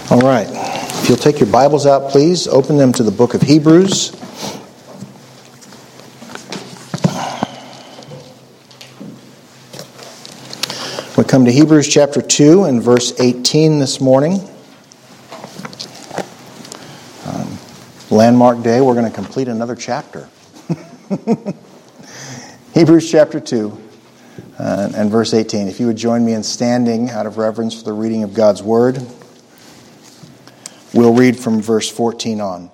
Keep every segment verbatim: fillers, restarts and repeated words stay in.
All right. If you'll take your Bibles out, please, open them to the book of Hebrews. We come to Hebrews chapter two and verse eighteen this morning. Um, landmark day, we're going to complete another chapter. Hebrews chapter two uh, and verse eighteen. If you would join me in standing out of reverence for the reading of God's Word. We'll read from verse fourteen on.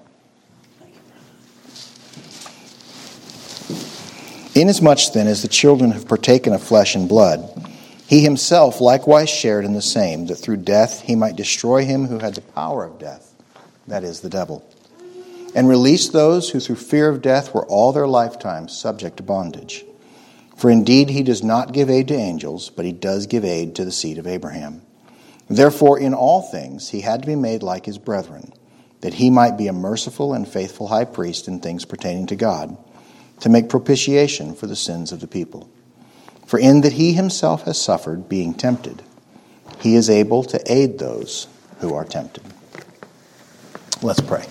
Inasmuch then as the children have partaken of flesh and blood, he himself likewise shared in the same, that through death he might destroy him who had the power of death, that is, the devil, and release those who through fear of death were all their lifetime subject to bondage. For indeed he does not give aid to angels, but he does give aid to the seed of Abraham. Therefore, in all things he had to be made like his brethren, that he might be a merciful and faithful high priest in things pertaining to God, to make propitiation for the sins of the people. For in that he himself has suffered, being tempted, he is able to aid those who are tempted. Let's pray.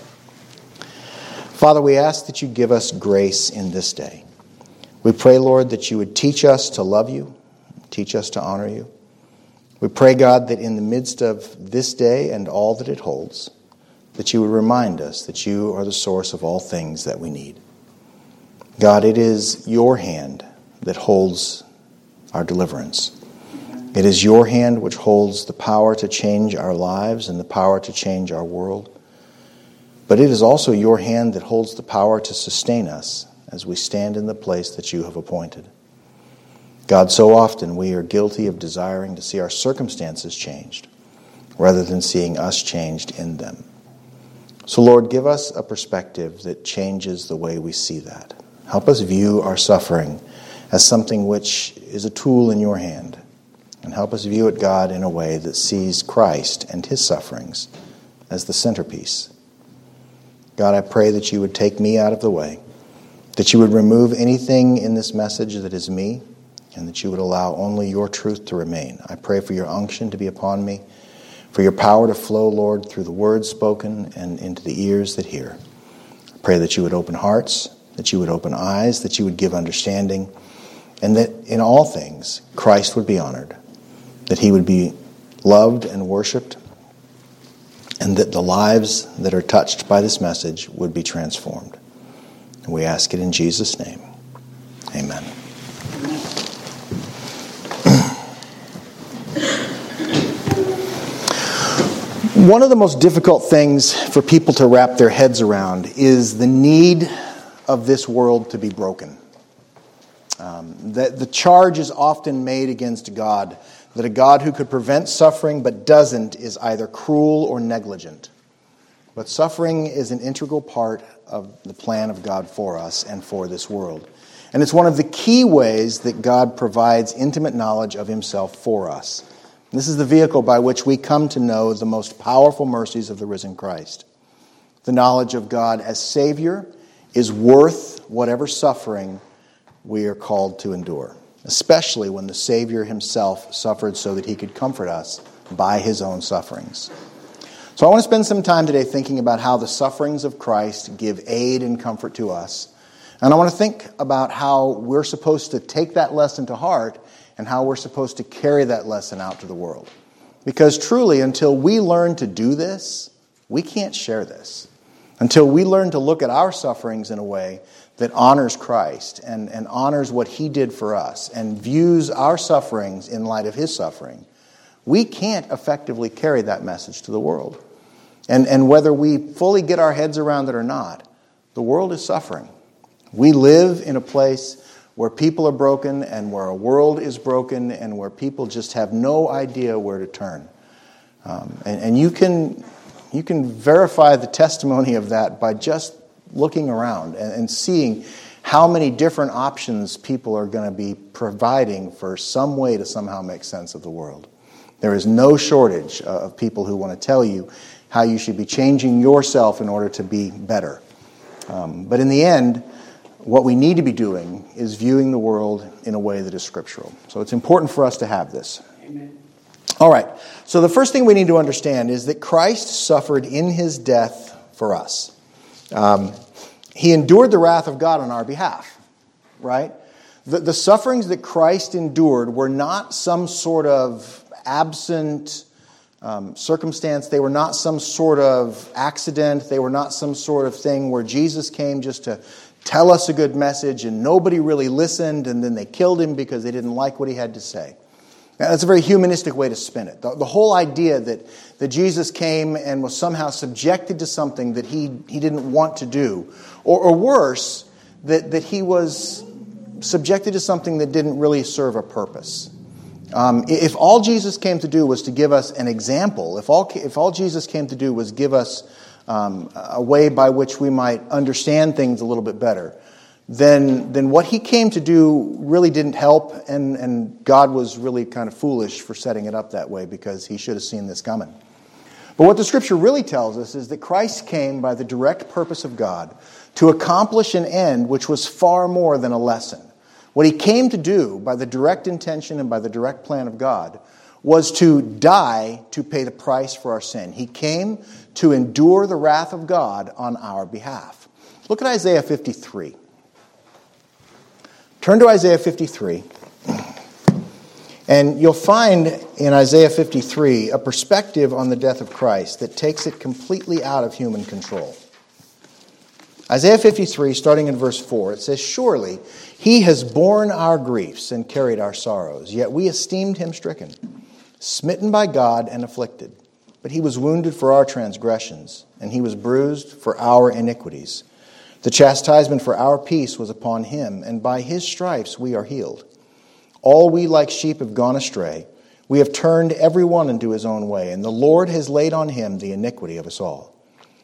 Father, we ask that you give us grace in this day. We pray, Lord, that you would teach us to love you, teach us to honor you. We pray, God, that in the midst of this day and all that it holds, that you would remind us that you are the source of all things that we need. God, it is your hand that holds our deliverance. It is your hand which holds the power to change our lives and the power to change our world. But it is also your hand that holds the power to sustain us as we stand in the place that you have appointed. God, so often we are guilty of desiring to see our circumstances changed rather than seeing us changed in them. So, Lord, give us a perspective that changes the way we see that. Help us view our suffering as something which is a tool in your hand. And help us view it, God, in a way that sees Christ and his sufferings as the centerpiece. God, I pray that you would take me out of the way, that you would remove anything in this message that is me, and that you would allow only your truth to remain. I pray for your unction to be upon me, for your power to flow, Lord, through the words spoken and into the ears that hear. I pray that you would open hearts, that you would open eyes, that you would give understanding, and that in all things Christ would be honored, that he would be loved and worshiped, and that the lives that are touched by this message would be transformed. And we ask it in Jesus' name. Amen. One of the most difficult things for people to wrap their heads around is the need of this world to be broken. Um, the, the charge is often made against God that a God who could prevent suffering but doesn't is either cruel or negligent. But suffering is an integral part of the plan of God for us and for this world. And it's one of the key ways that God provides intimate knowledge of himself for us. This is the vehicle by which we come to know the most powerful mercies of the risen Christ. The knowledge of God as Savior is worth whatever suffering we are called to endure, especially when the Savior himself suffered so that he could comfort us by his own sufferings. So I want to spend some time today thinking about how the sufferings of Christ give aid and comfort to us. And I want to think about how we're supposed to take that lesson to heart and how we're supposed to carry that lesson out to the world. Because truly, until we learn to do this, we can't share this. Until we learn to look at our sufferings in a way that honors Christ and, and honors what he did for us and views our sufferings in light of his suffering, we can't effectively carry that message to the world. And, and whether we fully get our heads around it or not, the world is suffering. We live in a place where people are broken and where a world is broken and where people just have no idea where to turn. Um, and, and you can you can verify the testimony of that by just looking around and, and seeing how many different options people are going to be providing for some way to somehow make sense of the world. There is no shortage of people who want to tell you how you should be changing yourself in order to be better. Um, but in the end, what we need to be doing is viewing the world in a way that is scriptural. So it's important for us to have this. Amen. All right, so the first thing we need to understand is that Christ suffered in his death for us. Um, he endured the wrath of God on our behalf, right? The, the sufferings that Christ endured were not some sort of absent um, circumstance. They were not some sort of accident. They were not some sort of thing where Jesus came just to tell us a good message and nobody really listened and then they killed him because they didn't like what he had to say. Now, that's a very humanistic way to spin it. The, the whole idea that, that Jesus came and was somehow subjected to something that he, he didn't want to do, or, or worse, that, that he was subjected to something that didn't really serve a purpose. Um, if all Jesus came to do was to give us an example, if all, if all Jesus came to do was give us um, a way by which we might understand things a little bit better, then then what he came to do really didn't help, and, and God was really kind of foolish for setting it up that way because he should have seen this coming. But what the Scripture really tells us is that Christ came by the direct purpose of God to accomplish an end which was far more than a lesson. What he came to do by the direct intention and by the direct plan of God was to die to pay the price for our sin. He came to endure the wrath of God on our behalf. Look at Isaiah fifty-three. Turn to Isaiah fifty-three, and you'll find in Isaiah fifty-three a perspective on the death of Christ that takes it completely out of human control. Isaiah fifty-three, starting in verse four, it says, "Surely he has borne our griefs and carried our sorrows, yet we esteemed him stricken, smitten by God and afflicted. But he was wounded for our transgressions, and he was bruised for our iniquities. The chastisement for our peace was upon him, and by his stripes we are healed. All we like sheep have gone astray. We have turned every one into his own way, and the Lord has laid on him the iniquity of us all.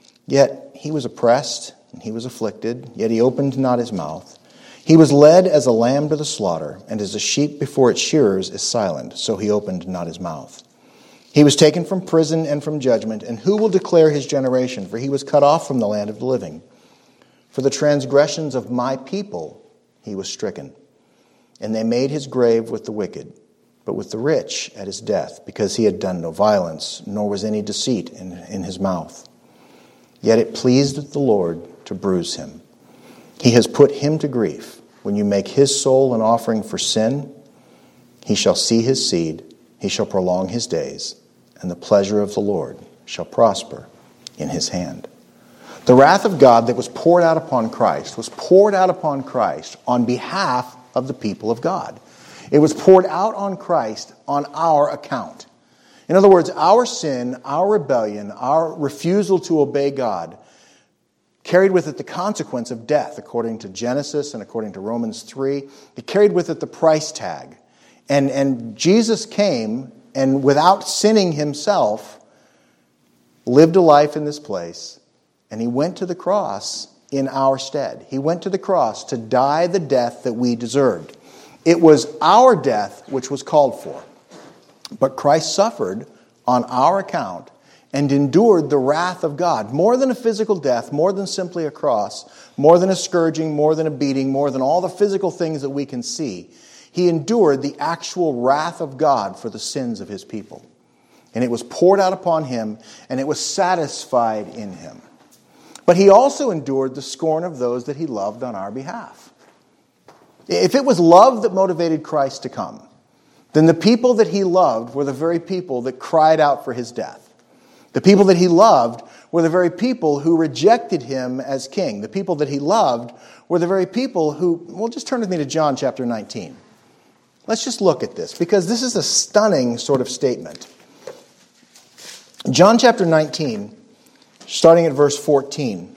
Yet he was oppressed, and he was afflicted, yet he opened not his mouth. He was led as a lamb to the slaughter, and as a sheep before its shearers is silent, so he opened not his mouth. He was taken from prison and from judgment, and who will declare his generation? For he was cut off from the land of the living. For the transgressions of my people he was stricken, and they made his grave with the wicked, but with the rich at his death, because he had done no violence, nor was any deceit in, in his mouth. Yet it pleased the Lord to bruise him. He has put him to grief. When you make his soul an offering for sin, he shall see his seed, he shall prolong his days, and the pleasure of the Lord shall prosper in his hand." The wrath of God that was poured out upon Christ was poured out upon Christ on behalf of the people of God. It was poured out on Christ on our account. In other words, our sin, our rebellion, our refusal to obey God carried with it the consequence of death, according to Genesis and according to Romans three. It carried with it the price tag. And, and Jesus came and without sinning himself, lived a life in this place. And he went to the cross in our stead. He went to the cross to die the death that we deserved. It was our death which was called for. But Christ suffered on our account and endured the wrath of God. More than a physical death, more than simply a cross, more than a scourging, more than a beating, more than all the physical things that we can see. He endured the actual wrath of God for the sins of his people. And it was poured out upon him, and it was satisfied in him. But he also endured the scorn of those that he loved on our behalf. If it was love that motivated Christ to come, then the people that he loved were the very people that cried out for his death. The people that he loved were the very people who rejected him as king. The people that he loved were the very people who... Well, just turn with me to John chapter nineteen. Let's just look at this, because this is a stunning sort of statement. John chapter nineteen... starting at verse fourteen.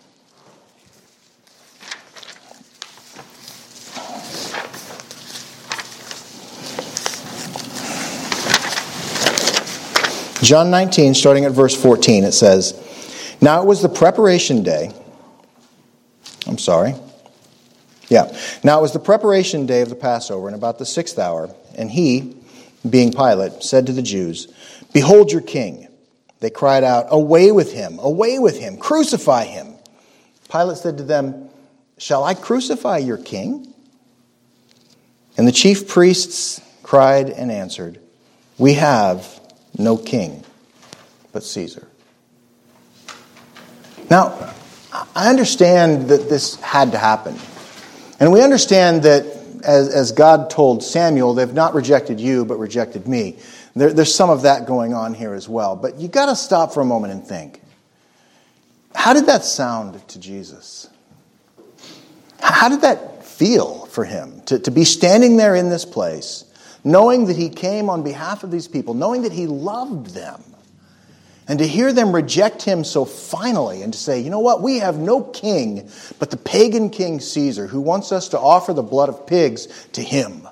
John nineteen, starting at verse fourteen, it says, "Now it was the preparation day." I'm sorry. Yeah. "Now it was the preparation day of the Passover, and about the sixth hour, and he, being Pilate, said to the Jews, 'Behold your king.' They cried out, 'Away with him! Away with him! Crucify him!' Pilate said to them, 'Shall I crucify your king?' And the chief priests cried and answered, We have no king but Caesar. Now, I understand that this had to happen. And we understand that as, as God told Samuel, they've not rejected you, but rejected me. There, there's some of that going on here as well. But you got to stop for a moment and think. How did that sound to Jesus? How did that feel for him? To, to be standing there in this place, knowing that he came on behalf of these people, knowing that he loved them, and to hear them reject him so finally and to say, you know what, we have no king but the pagan king Caesar who wants us to offer the blood of pigs to him.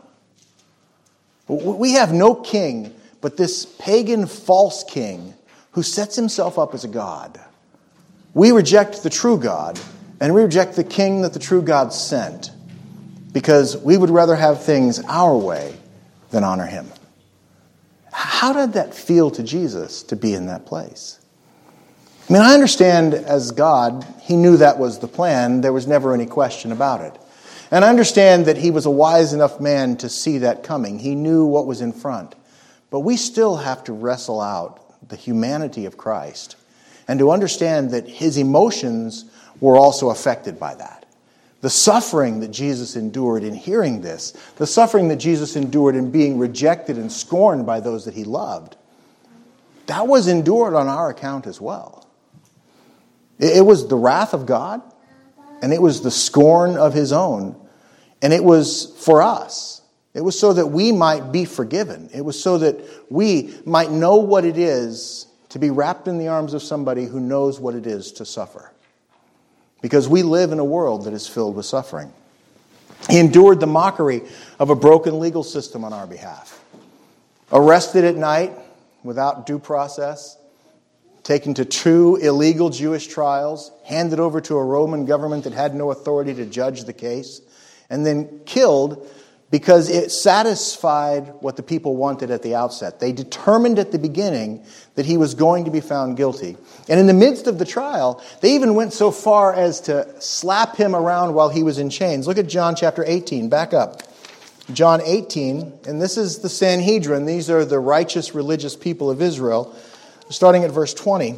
We have no king but this pagan false king who sets himself up as a god. We reject the true God and we reject the king that the true God sent because we would rather have things our way than honor him. How did that feel to Jesus to be in that place? I mean, I understand as God, he knew that was the plan. There was never any question about it. And I understand that he was a wise enough man to see that coming. He knew what was in front. But we still have to wrestle out the humanity of Christ and to understand that his emotions were also affected by that. The suffering that Jesus endured in hearing this, the suffering that Jesus endured in being rejected and scorned by those that he loved, that was endured on our account as well. It was the wrath of God, and it was the scorn of his own, and it was for us. It was so that we might be forgiven. It was so that we might know what it is to be wrapped in the arms of somebody who knows what it is to suffer. Because we live in a world that is filled with suffering. He endured the mockery of a broken legal system on our behalf. Arrested at night without due process, taken to two illegal Jewish trials, handed over to a Roman government that had no authority to judge the case, and then killed because it satisfied what the people wanted at the outset. They determined at the beginning that he was going to be found guilty. And in the midst of the trial, they even went so far as to slap him around while he was in chains. Look at John chapter eighteen. Back up. John eighteen, and this is the Sanhedrin. These are the righteous religious people of Israel. Starting at verse twenty.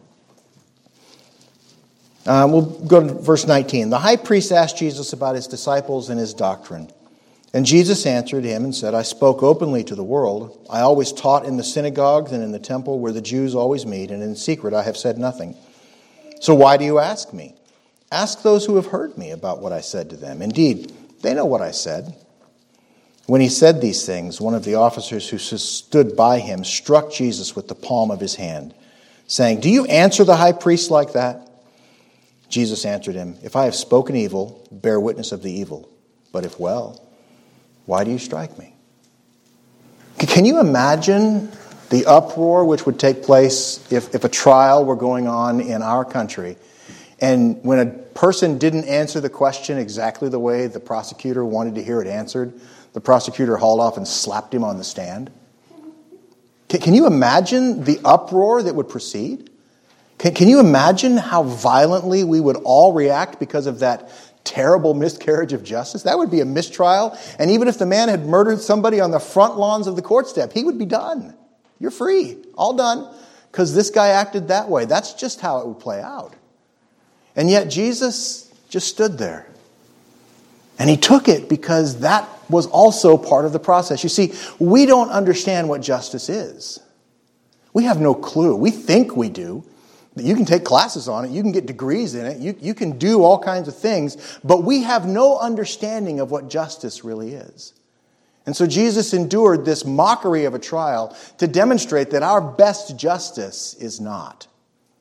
Uh, we'll go to verse nineteen. The high priest asked Jesus about his disciples and his doctrine. And Jesus answered him and said, I spoke openly to the world. I always taught in the synagogues and in the temple where the Jews always meet, and in secret I have said nothing. So why do you ask me? Ask those who have heard me about what I said to them. Indeed, they know what I said. When he said these things, one of the officers who stood by him struck Jesus with the palm of his hand, saying, Do you answer the high priest like that? Jesus answered him, If I have spoken evil, bear witness of the evil. But if well, why do you strike me? Can you imagine the uproar which would take place if, if a trial were going on in our country, and when a person didn't answer the question exactly the way the prosecutor wanted to hear it answered, the prosecutor hauled off and slapped him on the stand? Can, can you imagine the uproar that would proceed? Can, can you imagine how violently we would all react because of that terrible miscarriage of justice? That would be a mistrial. And even if the man had murdered somebody on the front lawns of the court step, he would be done. You're free. All done. Because this guy acted that way. That's just how it would play out. And yet Jesus just stood there. And he took it because that was also part of the process. You see, we don't understand what justice is. We have no clue. We think we do. You can take classes on it. You can get degrees in it. You, you can do all kinds of things. But we have no understanding of what justice really is. And so Jesus endured this mockery of a trial to demonstrate that our best justice is not.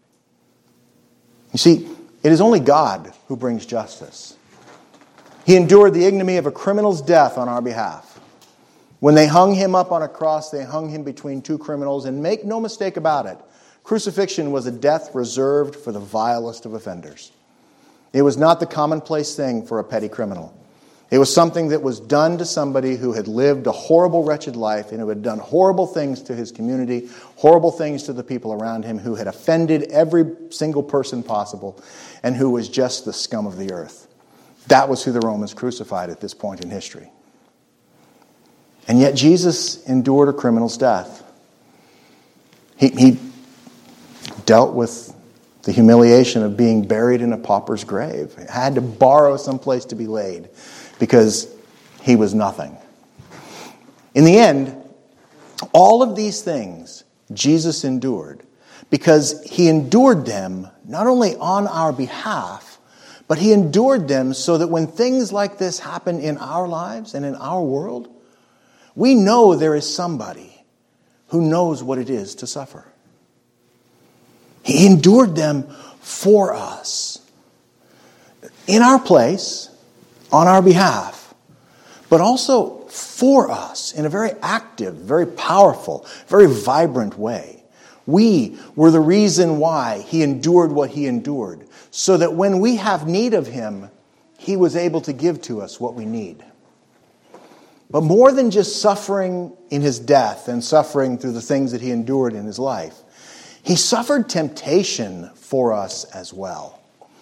You see, it is only God who brings justice. He endured the ignominy of a criminal's death on our behalf. When they hung him up on a cross, they hung him between two criminals. And make no mistake about it, crucifixion was a death reserved for the vilest of offenders. It was not the commonplace thing for a petty criminal. It was something that was done to somebody who had lived a horrible, wretched life and who had done horrible things to his community, horrible things to the people around him, who had offended every single person possible, and who was just the scum of the earth. That was who the Romans crucified at this point in history. And yet Jesus endured a criminal's death. He, he dealt with the humiliation of being buried in a pauper's grave. He had to borrow someplace to be laid because he was nothing. In the end, all of these things Jesus endured because he endured them not only on our behalf, but he endured them so that when things like this happen in our lives and in our world, we know there is somebody who knows what it is to suffer. He endured them for us, in our place, on our behalf, but also for us in a very active, very powerful, very vibrant way. We were the reason why he endured what he endured, so that when we have need of him, he was able to give to us what we need. But more than just suffering in his death and suffering through the things that he endured in his life, he suffered temptation for us as well.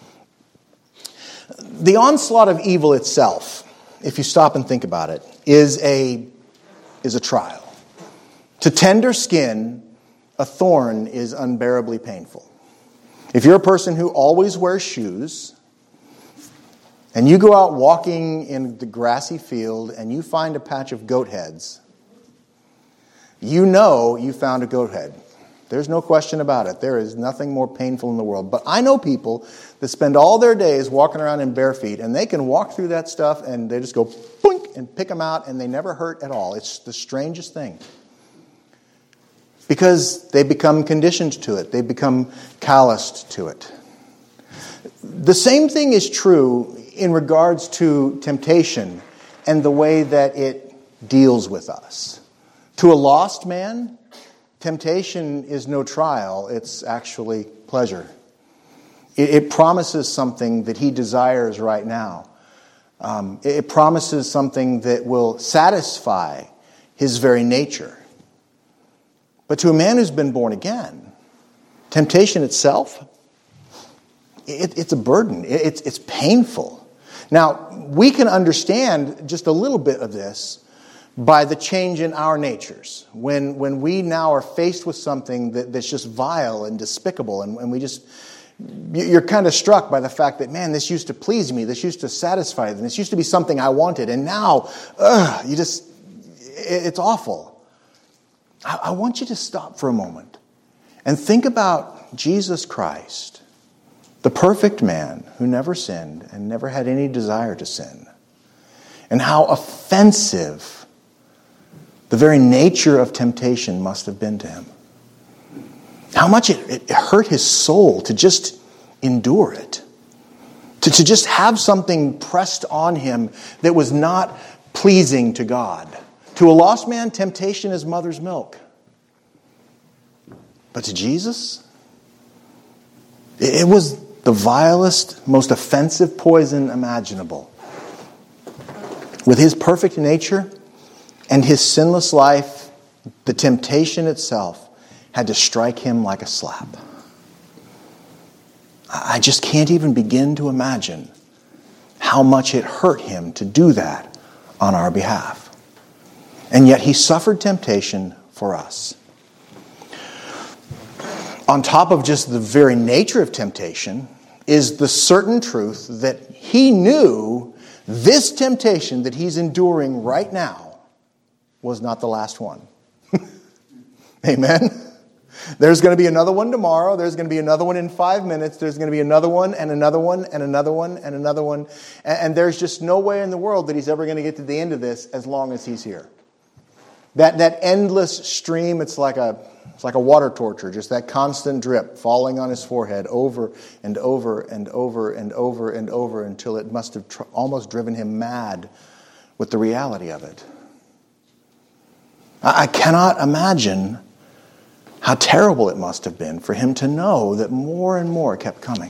The onslaught of evil itself, if you stop and think about it, is a, is a trial. To tender skin, a thorn is unbearably painful. If you're a person who always wears shoes, and you go out walking in the grassy field and you find a patch of goat heads, you know you found a goat head. There's no question about it. There is nothing more painful in the world. But I know people that spend all their days walking around in bare feet, and they can walk through that stuff and they just go boink and pick them out, and they never hurt at all. It's the strangest thing. Because they become conditioned to it. They become calloused to it. The same thing is true in regards to temptation and the way that it deals with us. To a lost man, temptation is no trial, it's actually pleasure. It, it promises something that he desires right now. Um, it, it promises something that will satisfy his very nature. But to a man who's been born again, temptation itself, it, it's a burden. It, it's, it's painful. Now, we can understand just a little bit of this by the change in our natures. When when we now are faced with something that, that's just vile and despicable, and, and we just, you're kind of struck by the fact that, man, this used to please me, this used to satisfy me, this used to be something I wanted, and now, ugh, you just, it, it's awful. I, I want you to stop for a moment and think about Jesus Christ, the perfect man who never sinned and never had any desire to sin, and how offensive the very nature of temptation must have been to him. How much it, it hurt his soul to just endure it. To, to just have something pressed on him that was not pleasing to God. To a lost man, temptation is mother's milk. But to Jesus, it, it was the vilest, most offensive poison imaginable. With his perfect nature and his sinless life, the temptation itself had to strike him like a slap. I just can't even begin to imagine how much it hurt him to do that on our behalf. And yet he suffered temptation for us. On top of just the very nature of temptation is the certain truth that he knew this temptation that he's enduring right now was not the last one. Amen? There's going to be another one tomorrow. There's going to be another one in five minutes. There's going to be another one and another one and another one and another one. And, and there's just no way in the world that he's ever going to get to the end of this as long as he's here. That that endless stream, it's like a it's like a water torture, just that constant drip falling on his forehead over and over and over and over and over until it must have tr- almost driven him mad with the reality of it. I cannot imagine how terrible it must have been for him to know that more and more kept coming.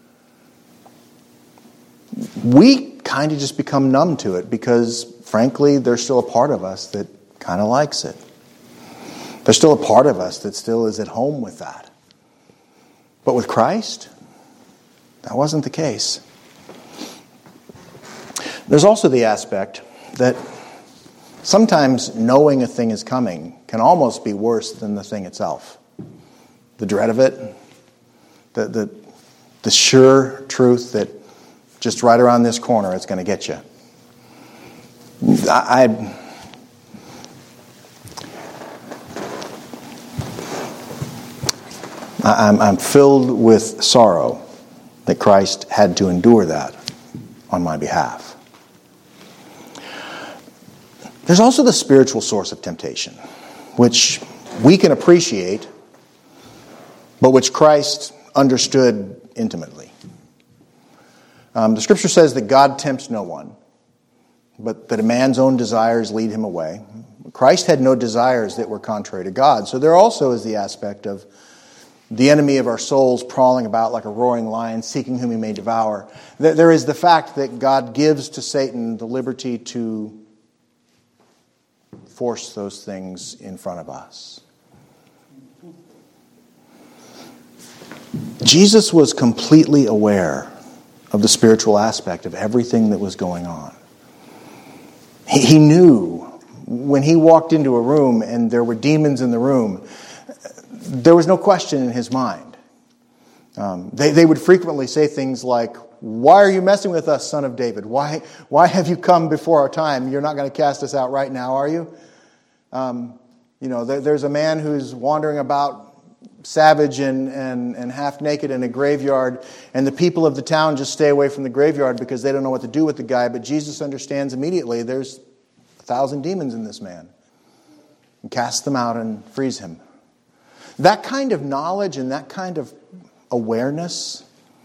We kind of just become numb to it because, frankly, there's still a part of us that kind of likes it. There's still a part of us that still is at home with that. But with Christ, that wasn't the case. There's also the aspect that Sometimes knowing a thing is coming can almost be worse than the thing itself. The dread of it, the the, the sure truth that just right around this corner it's going to get you. I, I I'm, I'm filled with sorrow that Christ had to endure that on my behalf. There's also the spiritual source of temptation, which we can appreciate, but which Christ understood intimately. Um, the Scripture says that God tempts no one, but that a man's own desires lead him away. Christ had no desires that were contrary to God. So there also is the aspect of the enemy of our souls prowling about like a roaring lion, seeking whom he may devour. There is the fact that God gives to Satan the liberty to force those things in front of us. Jesus was completely aware of the spiritual aspect of everything that was going on. He, he knew when he walked into a room and there were demons in the room, there was no question in his mind. Um, they, they would frequently say things like, "Why are you messing with us, son of David? Why, why have you come before our time? You're not going to cast us out right now, are you?" Um, you know, there, there's a man who's wandering about savage and, and, and half naked in a graveyard, and the people of the town just stay away from the graveyard because they don't know what to do with the guy. But Jesus understands immediately there's a thousand demons in this man, and casts them out and frees him. That kind of knowledge and that kind of awareness,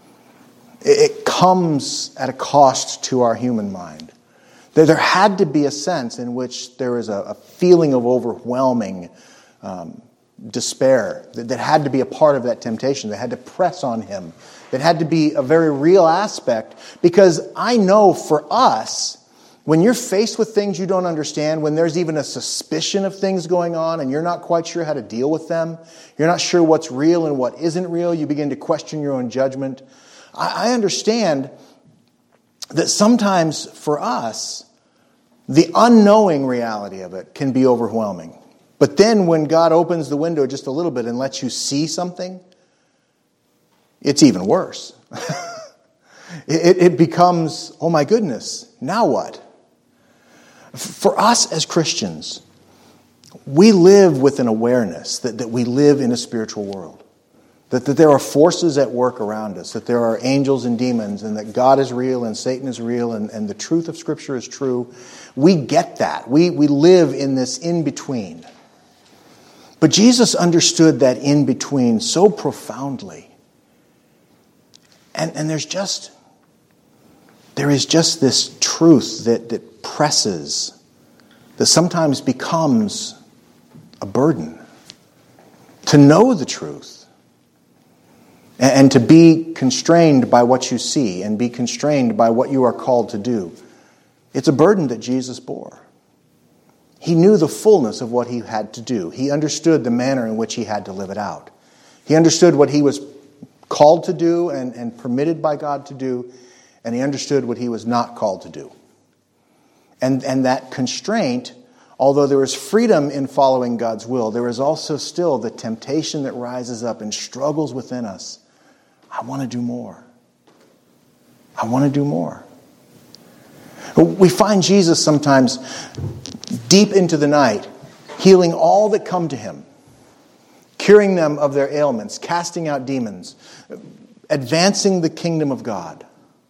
it comes at a cost to our human mind. There had to be a sense in which there is a feeling of overwhelming um, despair that, that had to be a part of that temptation, that had to press on him, that had to be a very real aspect. Because I know for us, when you're faced with things you don't understand, when there's even a suspicion of things going on and you're not quite sure how to deal with them, you're not sure what's real and what isn't real, you begin to question your own judgment. I, I understand that sometimes for us, the unknowing reality of it can be overwhelming. But then when God opens the window just a little bit and lets you see something, it's even worse. it, it becomes, oh my goodness, now what? For us as Christians, we live with an awareness that, that we live in a spiritual world. That, that there are forces at work around us, that there are angels and demons, and that God is real and Satan is real, and, and the truth of Scripture is true. We get that. We, we live in this in-between. But Jesus understood that in-between so profoundly. And, and there's just, there is just this truth that, that presses, that sometimes becomes a burden. To know the truth. And to be constrained by what you see and be constrained by what you are called to do. It's a burden that Jesus bore. He knew the fullness of what he had to do. He understood the manner in which he had to live it out. He understood what he was called to do and, and permitted by God to do, and he understood what he was not called to do. And, and that constraint, although there is freedom in following God's will, there is also still the temptation that rises up and struggles within us. I want to do more. I want to do more. We find Jesus sometimes deep into the night, healing all that come to him, curing them of their ailments, casting out demons, advancing the kingdom of God.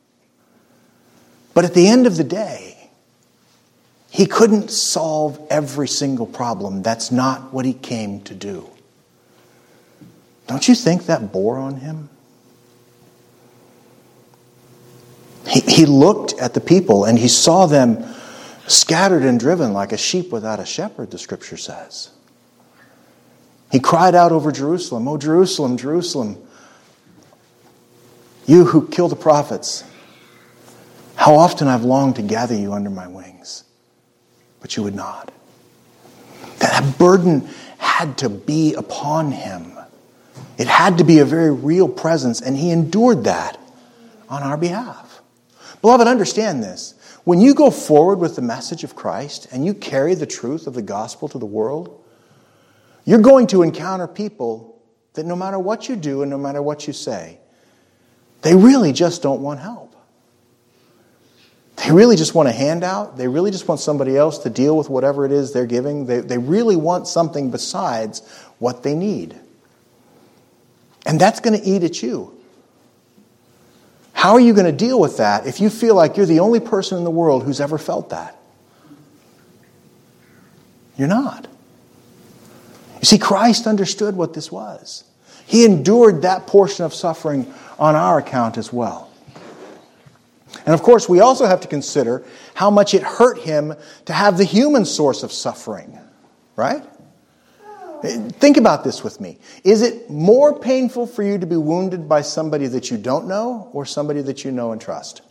But at the end of the day, he couldn't solve every single problem. That's not what he came to do. Don't you think that bore on him? He, he looked at the people and he saw them scattered and driven like a sheep without a shepherd, the Scripture says. He cried out over Jerusalem, "Oh, Jerusalem, Jerusalem, you who kill the prophets, how often I've longed to gather you under my wings, but you would not." That burden had to be upon him. It had to be a very real presence, and he endured that on our behalf. Beloved, understand this. When you go forward with the message of Christ and you carry the truth of the gospel to the world, you're going to encounter people that no matter what you do and no matter what you say, they really just don't want help. They really just want a handout. They really just want somebody else to deal with whatever it is they're giving. They, they really want something besides what they need. And that's going to eat at you. How are you going to deal with that if you feel like you're the only person in the world who's ever felt that? You're not. You see, Christ understood what this was. He endured that portion of suffering on our account as well. And of course, we also have to consider how much it hurt him to have the human source of suffering, right? Think about this with me. Is it more painful for you to be wounded by somebody that you don't know or somebody that you know and trust?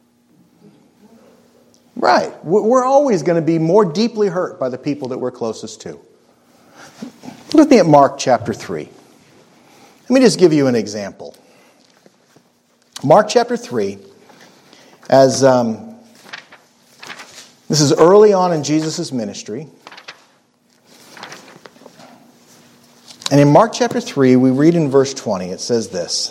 Right. We're always going to be more deeply hurt by the people that we're closest to. Look with me at Mark chapter three. Let me just give you an example. Mark chapter three, as um, this is early on in Jesus' ministry. And in Mark chapter three, we read in verse twenty, it says this.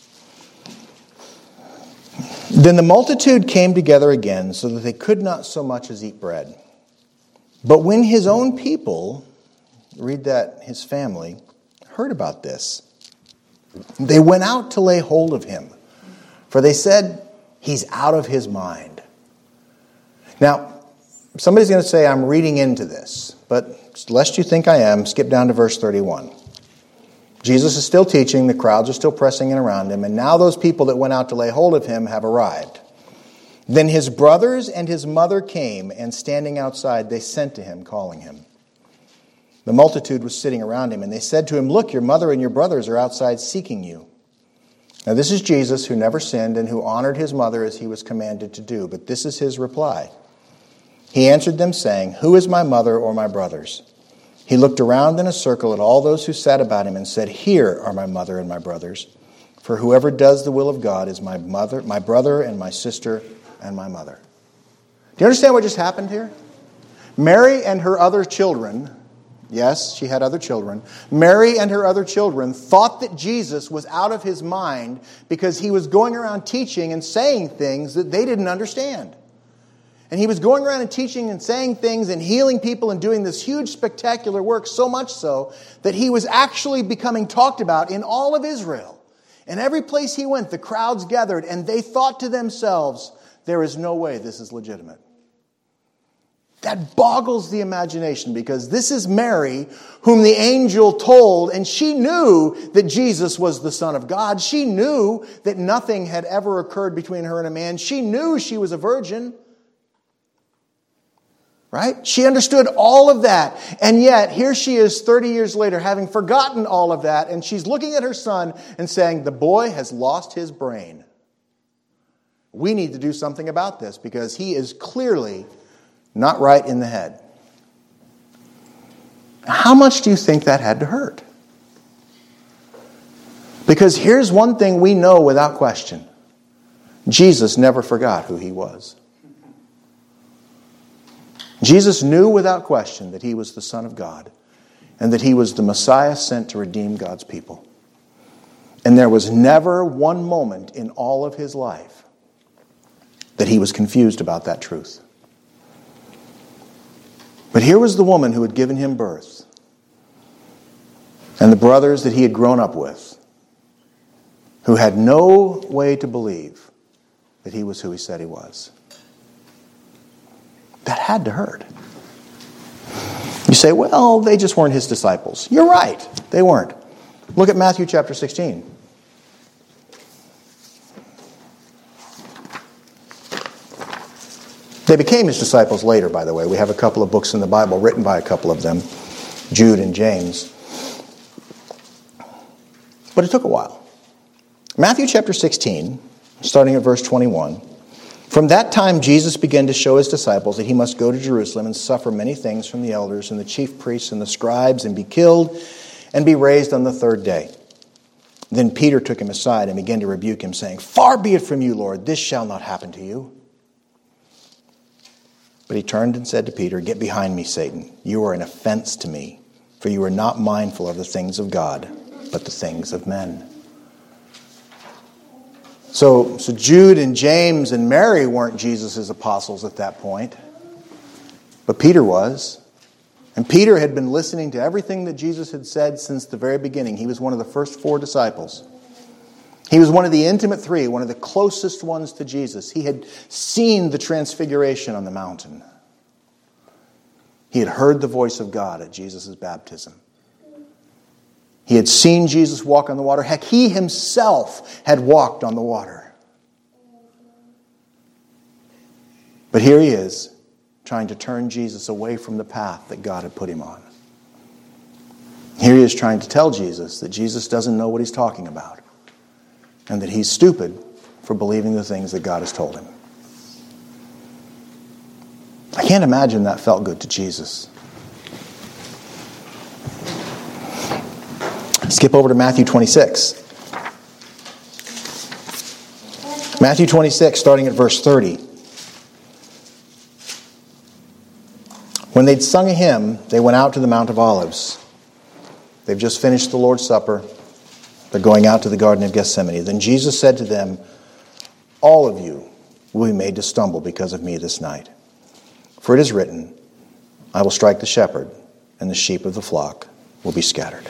Then the multitude came together again so that they could not so much as eat bread. But when his own people, read that, his family, heard about this, they went out to lay hold of him. For they said, he's out of his mind. Now, somebody's going to say, I'm reading into this. But lest you think I am, skip down to verse thirty-one. Jesus is still teaching, the crowds are still pressing in around him, and now those people that went out to lay hold of him have arrived. Then his brothers and his mother came, and standing outside, they sent to him, calling him. The multitude was sitting around him, and they said to him, look, your mother and your brothers are outside seeking you. Now this is Jesus, who never sinned and who honored his mother as he was commanded to do. But this is his reply. He answered them, saying, who is my mother or my brothers? He looked around in a circle at all those who sat about him and said, here are my mother and my brothers. For whoever does the will of God is my mother, my brother and my sister and my mother. Do you understand what just happened here? Mary and her other children, yes, she had other children. Mary and her other children thought that Jesus was out of his mind because he was going around teaching and saying things that they didn't understand. And he was going around and teaching and saying things and healing people and doing this huge spectacular work, so much so that he was actually becoming talked about in all of Israel. And every place he went, the crowds gathered and they thought to themselves, there is no way this is legitimate. That boggles the imagination because this is Mary whom the angel told, and she knew that Jesus was the Son of God. She knew that nothing had ever occurred between her and a man. She knew she was a virgin. Right? She understood all of that. And yet, here she is thirty years later, having forgotten all of that, and she's looking at her son and saying, the boy has lost his brain. We need to do something about this because he is clearly not right in the head. How much do you think that had to hurt? Because here's one thing we know without question. Jesus never forgot who he was. Jesus knew without question that he was the Son of God and that he was the Messiah sent to redeem God's people. And there was never one moment in all of his life that he was confused about that truth. But here was the woman who had given him birth and the brothers that he had grown up with who had no way to believe that he was who he said he was. That had to hurt. You say, well, they just weren't his disciples. You're right. They weren't. Look at Matthew chapter sixteen. They became his disciples later, by the way. We have a couple of books in the Bible written by a couple of them, Jude and James. But it took a while. Matthew chapter sixteen, starting at verse twenty-one. From that time, Jesus began to show his disciples that he must go to Jerusalem and suffer many things from the elders and the chief priests and the scribes and be killed and be raised on the third day. Then Peter took him aside and began to rebuke him, saying, far be it from you, Lord, this shall not happen to you. But he turned and said to Peter, "Get behind me, Satan. You are an offense to me, for you are not mindful of the things of God, but the things of men." So, so Jude and James and Mary weren't Jesus' apostles at that point. But Peter was. And Peter had been listening to everything that Jesus had said since the very beginning. He was one of the first four disciples. He was one of the intimate three, one of the closest ones to Jesus. He had seen the transfiguration on the mountain. He had heard the voice of God at Jesus' baptism. He had seen Jesus walk on the water. Heck, he himself had walked on the water. But here he is, trying to turn Jesus away from the path that God had put him on. Here he is trying to tell Jesus that Jesus doesn't know what he's talking about, and that he's stupid for believing the things that God has told him. I can't imagine that felt good to Jesus. Skip over to Matthew twenty-six. Matthew twenty-six, starting at verse thirty. When they'd sung a hymn, they went out to the Mount of Olives. They've just finished the Lord's Supper. They're going out to the Garden of Gethsemane. Then Jesus said to them, "All of you will be made to stumble because of me this night. For it is written, I will strike the shepherd, and the sheep of the flock will be scattered."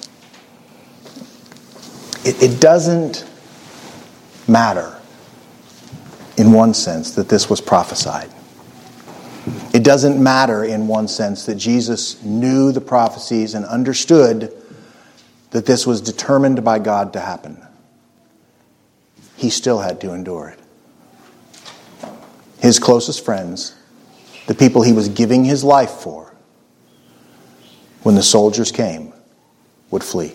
It, it doesn't matter, in one sense, that this was prophesied. It doesn't matter, in one sense, that Jesus knew the prophecies and understood that this was determined by God to happen. He still had to endure it. His closest friends, the people he was giving his life for, when the soldiers came, would flee.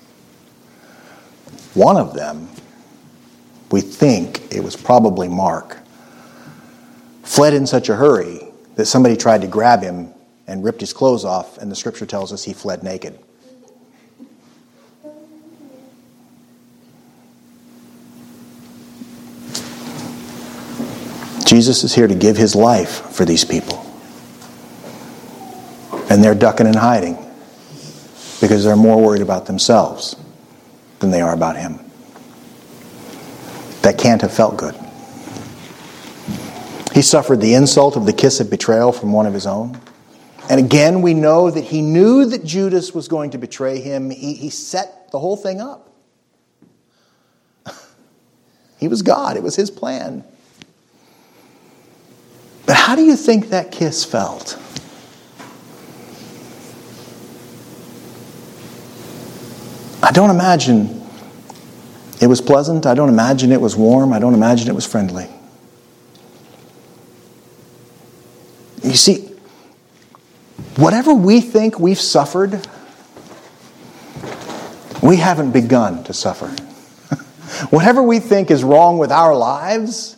One of them, we think it was probably Mark, fled in such a hurry that somebody tried to grab him and ripped his clothes off, and the scripture tells us he fled naked. Jesus is here to give his life for these people. And they're ducking and hiding because they're more worried about themselves than they are about him. That can't have felt good. He suffered the insult of the kiss of betrayal from one of his own. And again, we know that he knew that Judas was going to betray him. He, he set the whole thing up. He was God. It was his plan. But how do you think that kiss felt? I don't imagine it was pleasant. I don't imagine it was warm. I don't imagine it was friendly. You see, whatever we think we've suffered, we haven't begun to suffer. Whatever we think is wrong with our lives,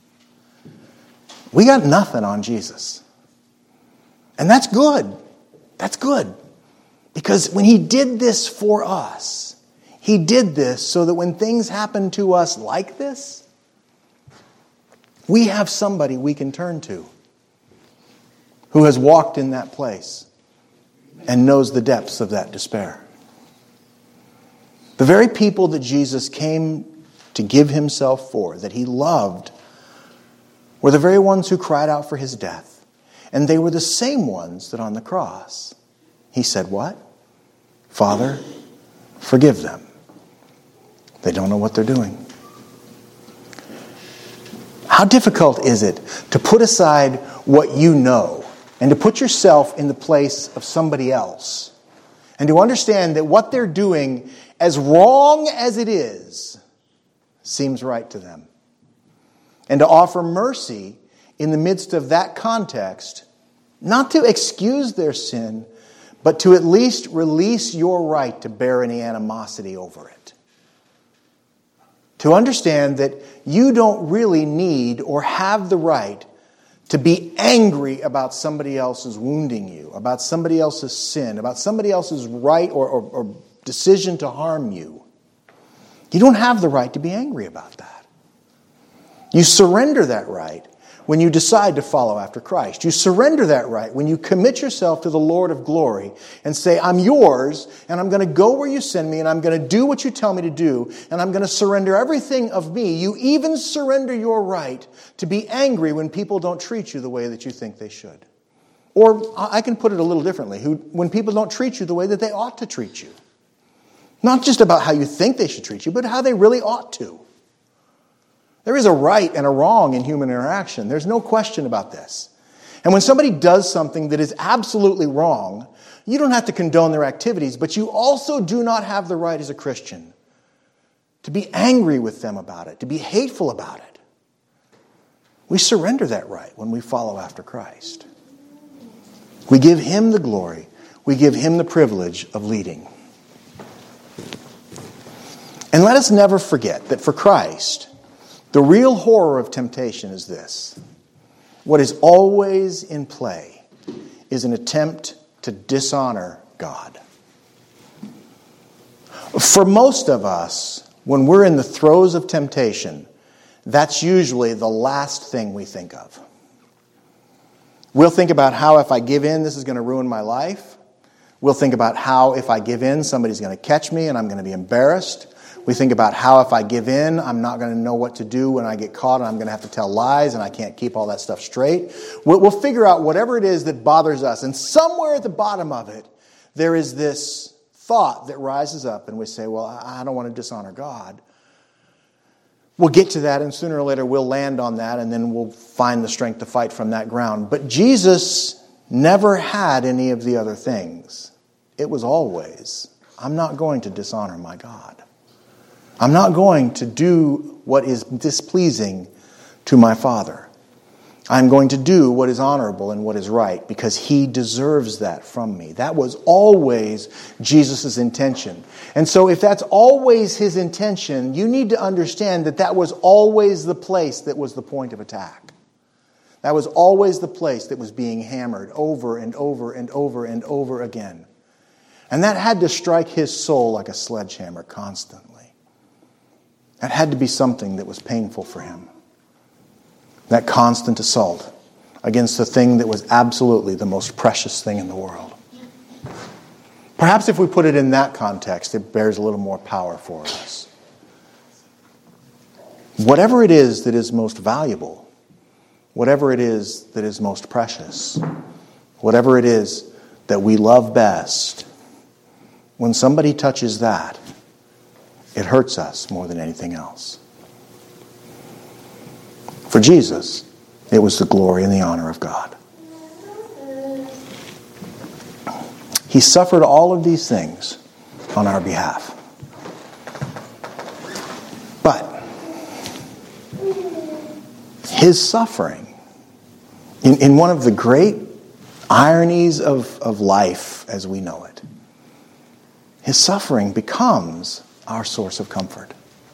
we got nothing on Jesus. And that's good. That's good. Because when he did this for us, he did this so that when things happen to us like this, we have somebody we can turn to who has walked in that place and knows the depths of that despair. The very people that Jesus came to give himself for, that he loved, were the very ones who cried out for his death. And they were the same ones that on the cross, he said, what? Father, forgive them. They don't know what they're doing. How difficult is it to put aside what you know and to put yourself in the place of somebody else and to understand that what they're doing, as wrong as it is, seems right to them. And to offer mercy in the midst of that context, not to excuse their sin, but to at least release your right to bear any animosity over it. To understand that you don't really need or have the right to be angry about somebody else's wounding you, about somebody else's sin, about somebody else's right or, or, or decision to harm you. You don't have the right to be angry about that. You surrender that right when you decide to follow after Christ. You surrender that right when you commit yourself to the Lord of glory and say, I'm yours, and I'm going to go where you send me, and I'm going to do what you tell me to do, and I'm going to surrender everything of me. You even surrender your right to be angry when people don't treat you the way that you think they should. Or I can put it a little differently, when people don't treat you the way that they ought to treat you. Not just about how you think they should treat you, but how they really ought to. There is a right and a wrong in human interaction. There's no question about this. And when somebody does something that is absolutely wrong, you don't have to condone their activities, but you also do not have the right as a Christian to be angry with them about it, to be hateful about it. We surrender that right when we follow after Christ. We give Him the glory. We give Him the privilege of leading. And let us never forget that for Christ, the real horror of temptation is this. What is always in play is an attempt to dishonor God. For most of us, when we're in the throes of temptation, that's usually the last thing we think of. We'll think about how if I give in, this is going to ruin my life. We'll think about how if I give in, somebody's going to catch me and I'm going to be embarrassed. We think about how if I give in, I'm not going to know what to do when I get caught and I'm going to have to tell lies and I can't keep all that stuff straight. We'll, we'll figure out whatever it is that bothers us. And somewhere at the bottom of it, there is this thought that rises up and we say, well, I don't want to dishonor God. We'll get to that and sooner or later we'll land on that and then we'll find the strength to fight from that ground. But Jesus never had any of the other things. It was always, I'm not going to dishonor my God. I'm not going to do what is displeasing to my Father. I'm going to do what is honorable and what is right because He deserves that from me. That was always Jesus' intention. And so if that's always His intention, you need to understand that that was always the place that was the point of attack. That was always the place that was being hammered over and over and over and over again. And that had to strike His soul like a sledgehammer constantly. That had to be something that was painful for Him. That constant assault against the thing that was absolutely the most precious thing in the world. Perhaps if we put it in that context, it bears a little more power for us. Whatever it is that is most valuable, whatever it is that is most precious, whatever it is that we love best, when somebody touches that, it hurts us more than anything else. For Jesus, it was the glory and the honor of God. He suffered all of these things on our behalf. But His suffering, in, in one of the great ironies of, of life as we know it, His suffering becomes our source of comfort.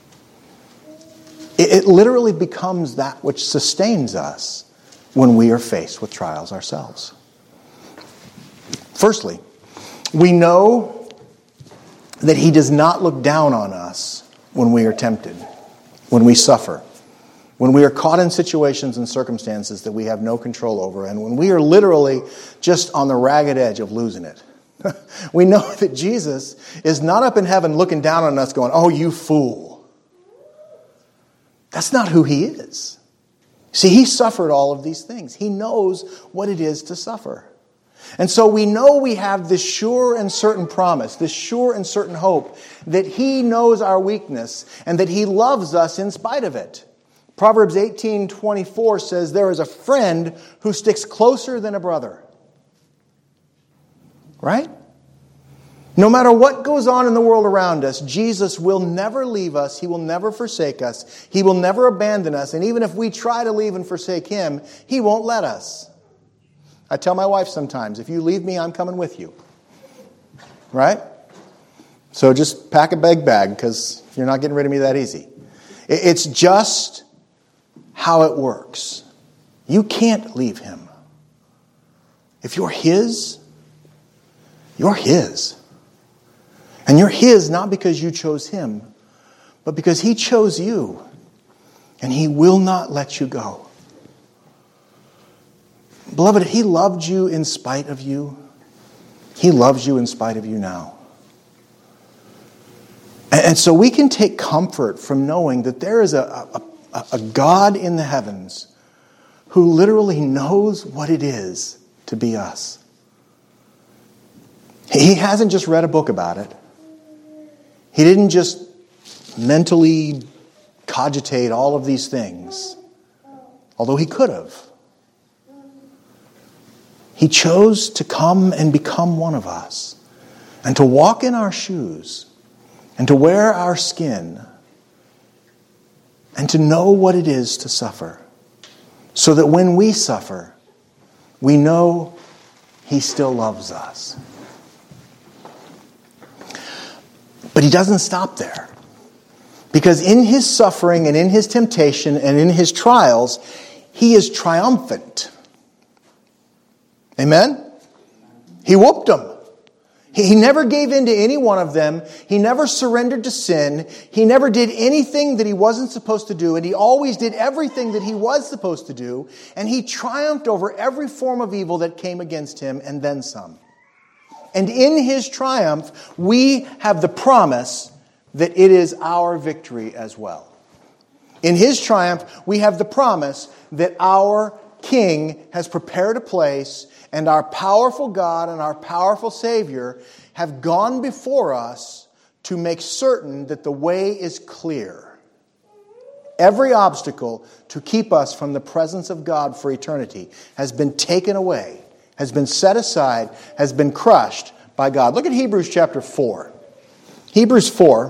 It, it literally becomes that which sustains us when we are faced with trials ourselves. Firstly, we know that He does not look down on us when we are tempted, when we suffer, when we are caught in situations and circumstances that we have no control over, and when we are literally just on the ragged edge of losing it. We know that Jesus is not up in heaven looking down on us going, oh, you fool. That's not who He is. See, He suffered all of these things. He knows what it is to suffer. And so we know we have this sure and certain promise, this sure and certain hope that He knows our weakness and that He loves us in spite of it. Proverbs eighteen twenty-four says, there is a friend who sticks closer than a brother. Right? No matter what goes on in the world around us, Jesus will never leave us. He will never forsake us. He will never abandon us. And even if we try to leave and forsake Him, He won't let us. I tell my wife sometimes, if you leave me, I'm coming with you. Right? So just pack a big bag because you're not getting rid of me that easy. It's just how it works. You can't leave Him. If you're His, you're His. And you're His not because you chose Him, but because He chose you. And He will not let you go. Beloved, He loved you in spite of you. He loves you in spite of you now. And so we can take comfort from knowing that there is a, a, a God in the heavens who literally knows what it is to be us. He hasn't just read a book about it. He didn't just mentally cogitate all of these things, although He could have. He chose to come and become one of us, and to walk in our shoes, and to wear our skin, and to know what it is to suffer, so that when we suffer, we know He still loves us. But He doesn't stop there. Because in His suffering and in His temptation and in His trials, He is triumphant. Amen? He whooped them. He never gave in to any one of them. He never surrendered to sin. He never did anything that He wasn't supposed to do. And He always did everything that He was supposed to do. And He triumphed over every form of evil that came against Him, and then some. And in His triumph, we have the promise that it is our victory as well. In His triumph, we have the promise that our King has prepared a place, and our powerful God and our powerful Savior have gone before us to make certain that the way is clear. Every obstacle to keep us from the presence of God for eternity has been taken away, has been set aside, has been crushed by God. Look at Hebrews chapter four. Hebrews four.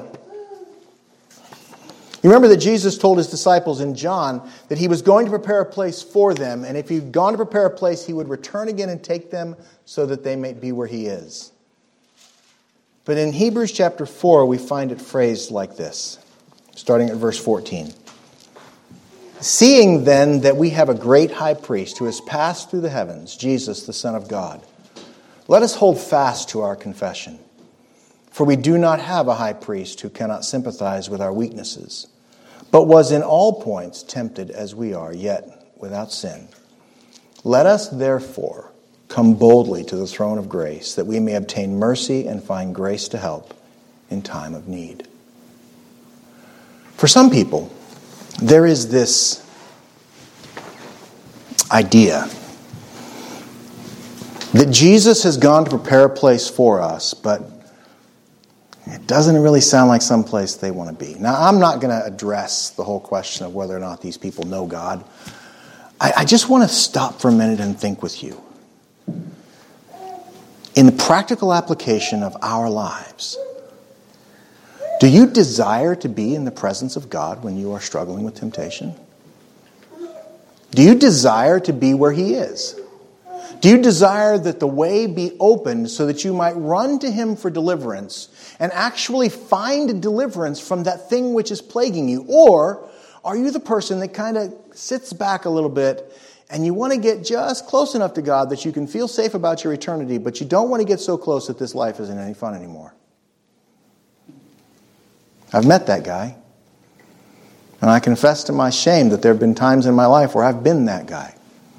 You remember that Jesus told His disciples in John that He was going to prepare a place for them, and if He'd gone to prepare a place, He would return again and take them so that they may be where He is. But in Hebrews chapter four, we find it phrased like this, starting at verse fourteen. Seeing then that we have a great high priest who has passed through the heavens, Jesus, the Son of God, let us hold fast to our confession. For we do not have a high priest who cannot sympathize with our weaknesses, but was in all points tempted as we are, yet without sin. Let us therefore come boldly to the throne of grace, that we may obtain mercy and find grace to help in time of need. For some people, there is this idea that Jesus has gone to prepare a place for us, but it doesn't really sound like some place they want to be. Now, I'm not going to address the whole question of whether or not these people know God. I, I just want to stop for a minute and think with you. In the practical application of our lives, do you desire to be in the presence of God when you are struggling with temptation? Do you desire to be where He is? Do you desire that the way be opened so that you might run to Him for deliverance and actually find deliverance from that thing which is plaguing you? Or are you the person that kind of sits back a little bit and you want to get just close enough to God that you can feel safe about your eternity, but you don't want to get so close that this life isn't any fun anymore? I've met that guy. And I confess to my shame that there have been times in my life where I've been that guy.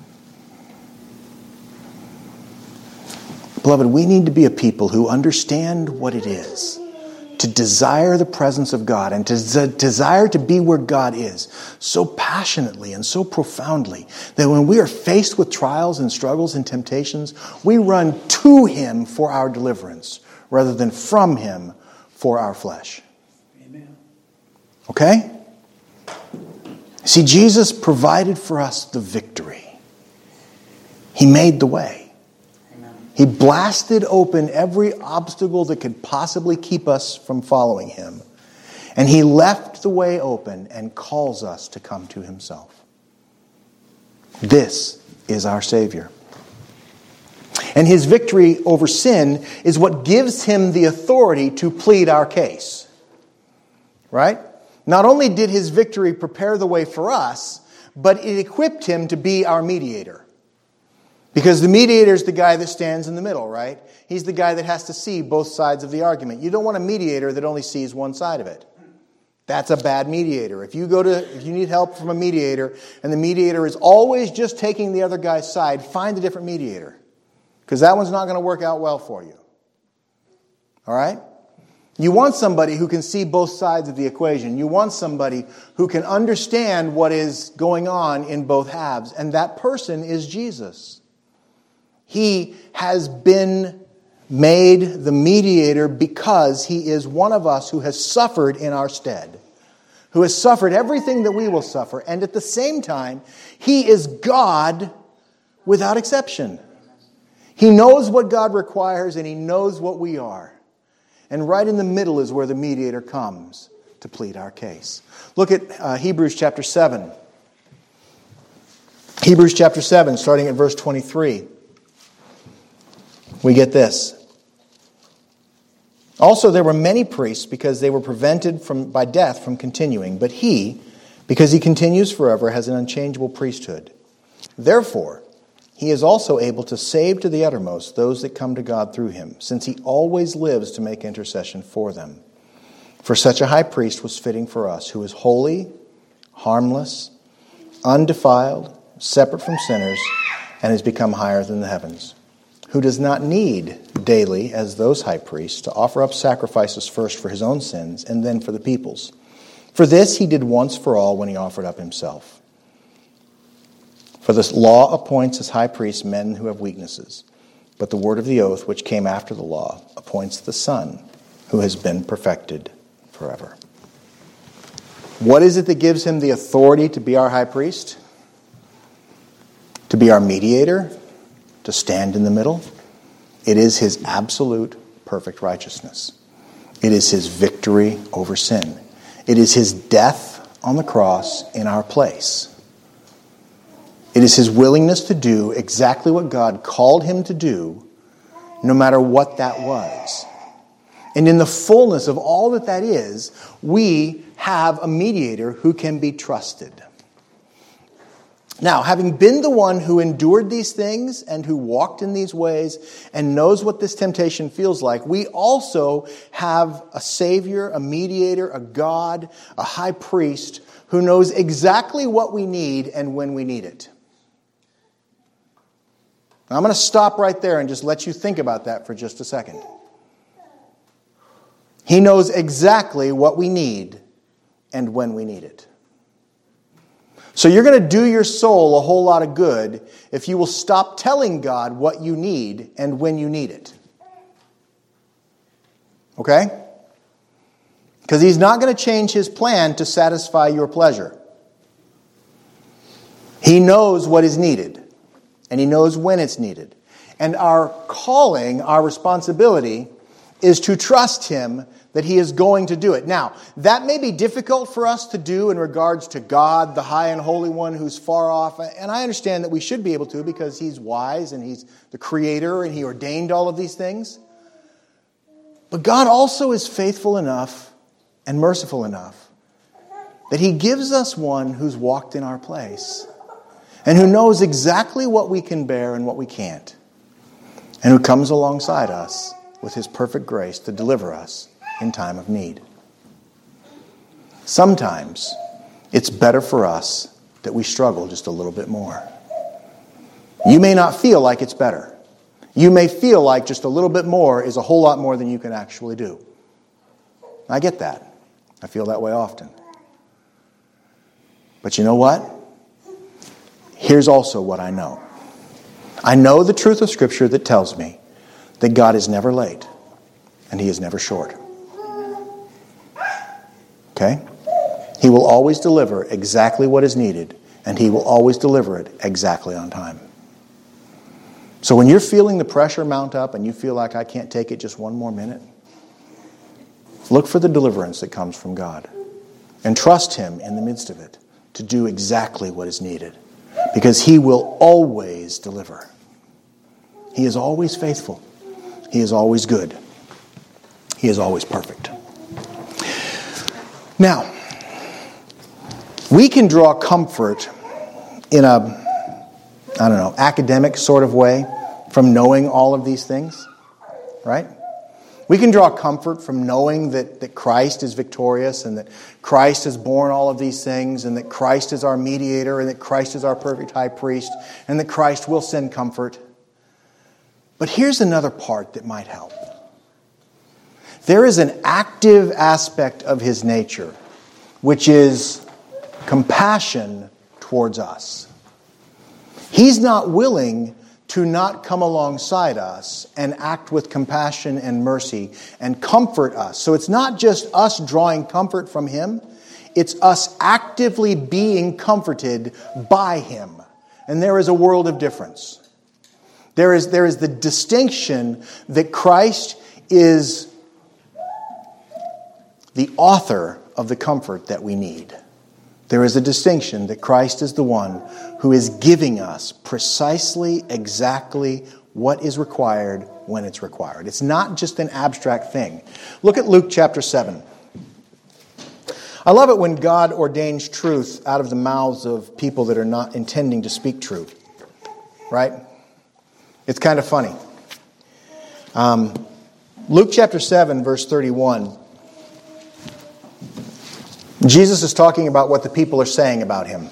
Beloved, we need to be a people who understand what it is to desire the presence of God and to z- desire to be where God is so passionately and so profoundly that when we are faced with trials and struggles and temptations, we run to Him for our deliverance rather than from Him for our flesh. Amen. Okay? See, Jesus provided for us the victory. He made the way. He blasted open every obstacle that could possibly keep us from following Him. And He left the way open and calls us to come to Himself. This is our Savior. And His victory over sin is what gives Him the authority to plead our case. Right? Not only did His victory prepare the way for us, but it equipped Him to be our mediator. Because the mediator is the guy that stands in the middle, right? He's the guy that has to see both sides of the argument. You don't want a mediator that only sees one side of it. That's a bad mediator. If you go to, if you need help from a mediator, and the mediator is always just taking the other guy's side, find a different mediator. Because that one's not going to work out well for you. All right? You want somebody who can see both sides of the equation. You want somebody who can understand what is going on in both halves. And that person is Jesus. He has been made the mediator because he is one of us who has suffered in our stead, who has suffered everything that we will suffer, and at the same time, he is God without exception. He knows what God requires, and he knows what we are. And right in the middle is where the mediator comes to plead our case. Look at uh, Hebrews chapter seven. Hebrews chapter seven, starting at verse twenty-three. We get this. Also, there were many priests because they were prevented from by death from continuing. But he, because he continues forever, has an unchangeable priesthood. Therefore, he is also able to save to the uttermost those that come to God through him, since he always lives to make intercession for them. For such a high priest was fitting for us, who is holy, harmless, undefiled, separate from sinners, and has become higher than the heavens, who does not need daily, as those high priests, to offer up sacrifices first for his own sins and then for the people's. For this he did once for all when he offered up himself. For this law appoints as high priests men who have weaknesses, but the word of the oath, which came after the law, appoints the Son, who has been perfected forever. What is it that gives him the authority to be our high priest? To be our mediator? To stand in the middle? It is his absolute perfect righteousness. It is his victory over sin. It is his death on the cross in our place. It is his willingness to do exactly what God called him to do, no matter what that was. And in the fullness of all that that is, we have a mediator who can be trusted. Now, having been the one who endured these things and who walked in these ways and knows what this temptation feels like, we also have a Savior, a mediator, a God, a high priest who knows exactly what we need and when we need it. Now, I'm going to stop right there and just let you think about that for just a second. He knows exactly what we need and when we need it. So you're going to do your soul a whole lot of good if you will stop telling God what you need and when you need it. Okay? Because he's not going to change his plan to satisfy your pleasure. He knows what is needed, and he knows when it's needed. And our calling, our responsibility, is to trust him that he is going to do it. Now, that may be difficult for us to do in regards to God, the high and holy one who's far off. And I understand that we should be able to because he's wise and he's the creator and he ordained all of these things. But God also is faithful enough and merciful enough that he gives us one who's walked in our place and who knows exactly what we can bear and what we can't, and who comes alongside us with his perfect grace to deliver us in time of need. Sometimes it's better for us that we struggle just a little bit more. You may not feel like it's better. You may feel like just a little bit more is a whole lot more than you can actually do. I get that. I feel that way often. But you know what? Here's also what I know. I know the truth of Scripture that tells me that God is never late and he is never short. Okay? He will always deliver exactly what is needed, and he will always deliver it exactly on time. So when you're feeling the pressure mount up and you feel like I can't take it just one more minute, look for the deliverance that comes from God and trust him in the midst of it to do exactly what is needed, because he will always deliver. He is always faithful. He is always good. He is always perfect. Now, we can draw comfort in a, I don't know, academic sort of way from knowing all of these things, right? We can draw comfort from knowing that, that Christ is victorious and that Christ has borne all of these things and that Christ is our mediator and that Christ is our perfect high priest and that Christ will send comfort. But here's another part that might help. There is an active aspect of his nature, which is compassion towards us. He's not willing to not come alongside us and act with compassion and mercy and comfort us. So it's not just us drawing comfort from him, it's us actively being comforted by him. And there is a world of difference. There is, there is the distinction that Christ is the author of the comfort that we need. There is a distinction that Christ is the one who is giving us precisely, exactly what is required when it's required. It's not just an abstract thing. Look at Luke chapter seven. I love it when God ordains truth out of the mouths of people that are not intending to speak truth. Right? It's kind of funny. Um, Luke chapter seven, verse thirty-one. Jesus is talking about what the people are saying about him.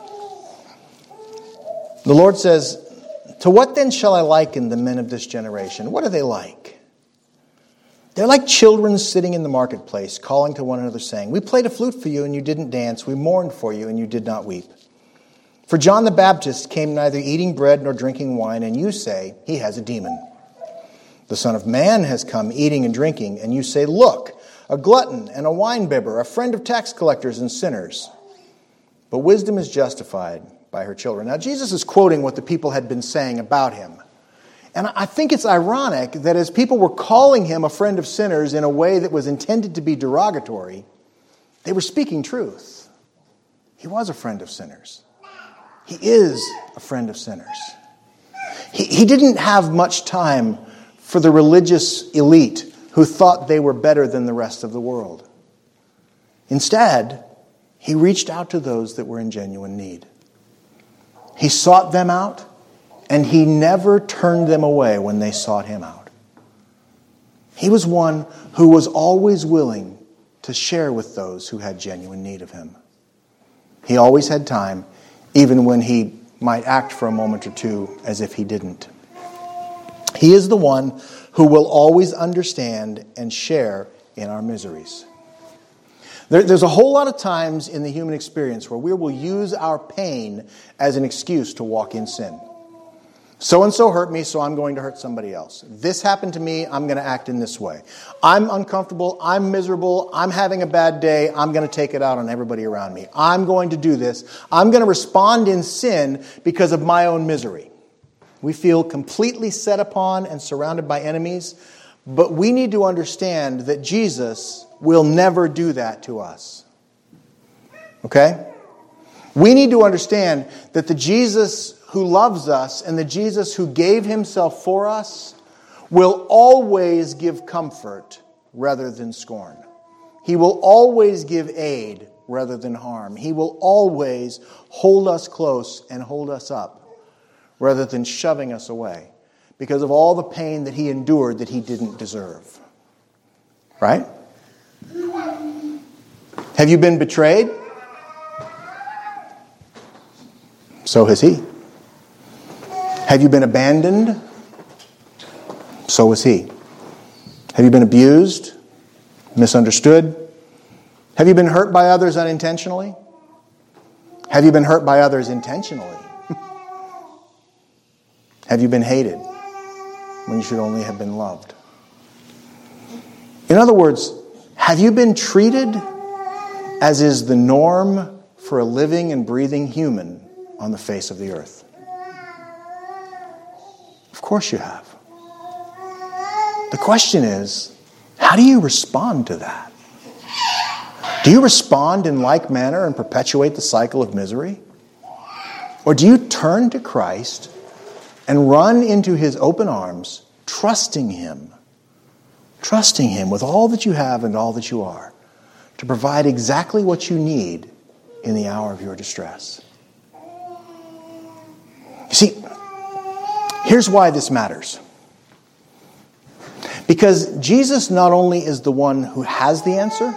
The Lord says, "To what then shall I liken the men of this generation? What are they like? They're like children sitting in the marketplace, calling to one another, saying, 'We played a flute for you, and you didn't dance. We mourned for you, and you did not weep.' For John the Baptist came neither eating bread nor drinking wine, and you say, 'He has a demon.' The Son of Man has come eating and drinking, and you say, 'Look, a glutton and a winebibber, a friend of tax collectors and sinners.' But wisdom is justified by her children." Now, Jesus is quoting what the people had been saying about him. And I think it's ironic that as people were calling him a friend of sinners in a way that was intended to be derogatory, they were speaking truth. He was a friend of sinners. He is a friend of sinners. He, he didn't have much time for the religious elite who thought they were better than the rest of the world. Instead, he reached out to those that were in genuine need. He sought them out, and he never turned them away when they sought him out. He was one who was always willing to share with those who had genuine need of him. He always had time, even when he might act for a moment or two as if he didn't. He is the one who will always understand and share in our miseries. There, there's a whole lot of times in the human experience where we will use our pain as an excuse to walk in sin. So-and-so hurt me, so I'm going to hurt somebody else. This happened to me, I'm going to act in this way. I'm uncomfortable, I'm miserable, I'm having a bad day, I'm going to take it out on everybody around me. I'm going to do this. I'm going to respond in sin because of my own misery. We feel completely set upon and surrounded by enemies, but we need to understand that Jesus will never do that to us. Okay? We need to understand that the Jesus who loves us and the Jesus who gave himself for us will always give comfort rather than scorn. He will always give aid rather than harm. He will always hold us close and hold us up rather than shoving us away because of all the pain that he endured that he didn't deserve. Right? Have you been betrayed? So has he. Have you been abandoned? So was he. Have you been abused? Misunderstood? Have you been hurt by others unintentionally? Have you been hurt by others intentionally? Have you been hated when you should only have been loved? In other words, have you been treated as is the norm for a living and breathing human on the face of the earth? Of course you have. The question is, how do you respond to that? Do you respond in like manner and perpetuate the cycle of misery? Or do you turn to Christ and run into his open arms, trusting him, trusting him with all that you have and all that you are, to provide exactly what you need in the hour of your distress? You see, here's why this matters. Because Jesus not only is the one who has the answer,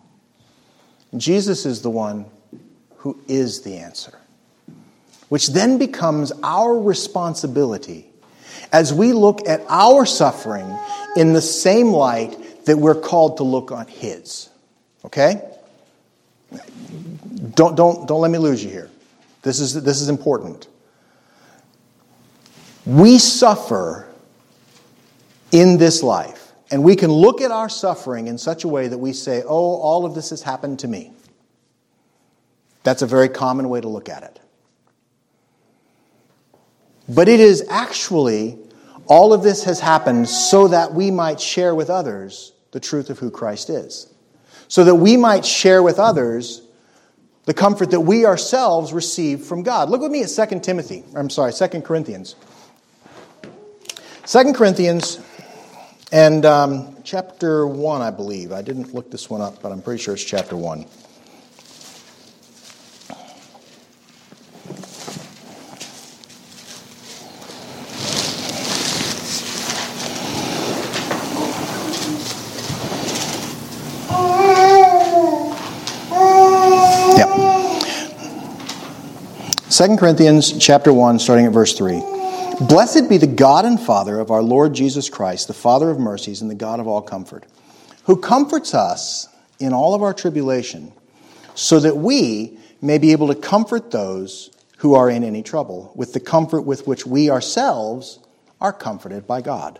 Jesus is the one who is the answer. Which then becomes our responsibility as we look at our suffering in the same light that we're called to look on His. Okay? Don't, don't, don't let me lose you here. This is, this is important. We suffer in this life, and we can look at our suffering in such a way that we say, oh, all of this has happened to me. That's a very common way to look at it. But it is actually, all of this has happened so that we might share with others the truth of who Christ is. So that we might share with others the comfort that we ourselves receive from God. Look with me at Second Timothy. I'm sorry, Second Corinthians. Second Corinthians and um, chapter one, I believe. I didn't look this one up, but I'm pretty sure it's chapter one. Second Corinthians chapter one, starting at verse three. Blessed be the God and Father of our Lord Jesus Christ, the Father of mercies and the God of all comfort, who comforts us in all of our tribulation, so that we may be able to comfort those who are in any trouble, with the comfort with which we ourselves are comforted by God.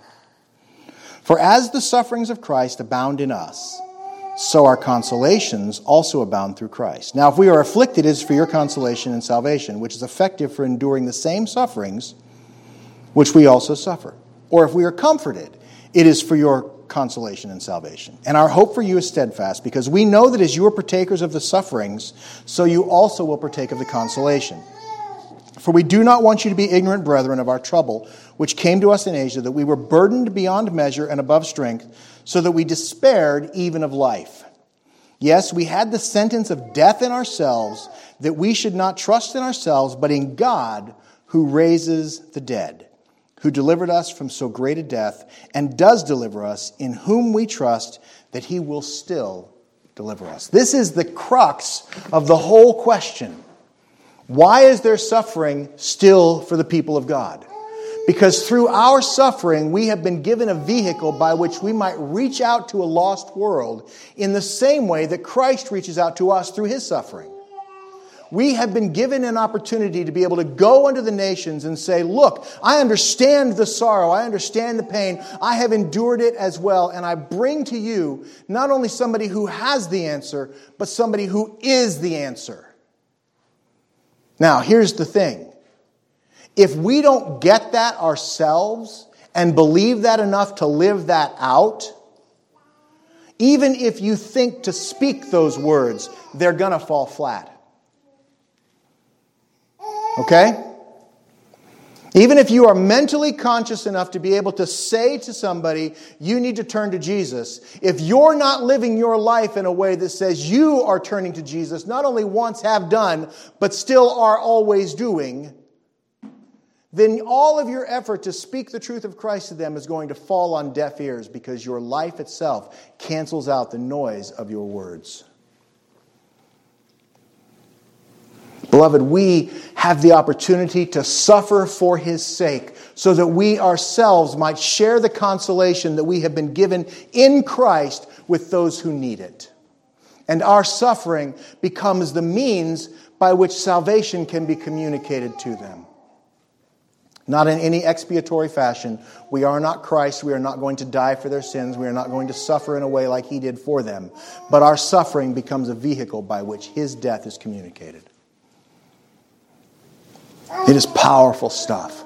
For as the sufferings of Christ abound in us, so our consolations also abound through Christ. Now, if we are afflicted, it is for your consolation and salvation, which is effective for enduring the same sufferings which we also suffer. Or if we are comforted, it is for your consolation and salvation. And our hope for you is steadfast, because we know that as you are partakers of the sufferings, so you also will partake of the consolation. For we do not want you to be ignorant, brethren, of our trouble, which came to us in Asia, that we were burdened beyond measure and above strength, so that we despaired even of life. Yes, we had the sentence of death in ourselves, that we should not trust in ourselves, but in God, who raises the dead, who delivered us from so great a death, and does deliver us, in whom we trust that He will still deliver us. This is the crux of the whole question. Why is there suffering still for the people of God? Because through our suffering, we have been given a vehicle by which we might reach out to a lost world in the same way that Christ reaches out to us through His suffering. We have been given an opportunity to be able to go unto the nations and say, look, I understand the sorrow, I understand the pain, I have endured it as well, and I bring to you not only somebody who has the answer, but somebody who is the answer. Now, here's the thing. If we don't get that ourselves and believe that enough to live that out, even if you think to speak those words, they're going to fall flat. Okay? Even if you are mentally conscious enough to be able to say to somebody, you need to turn to Jesus, if you're not living your life in a way that says you are turning to Jesus, not only once have done, but still are always doing, then all of your effort to speak the truth of Christ to them is going to fall on deaf ears, because your life itself cancels out the noise of your words. Beloved, we have the opportunity to suffer for His sake, so that we ourselves might share the consolation that we have been given in Christ with those who need it. And our suffering becomes the means by which salvation can be communicated to them. Not in any expiatory fashion. We are not Christ. We are not going to die for their sins. We are not going to suffer in a way like He did for them. But our suffering becomes a vehicle by which His death is communicated. It is powerful stuff.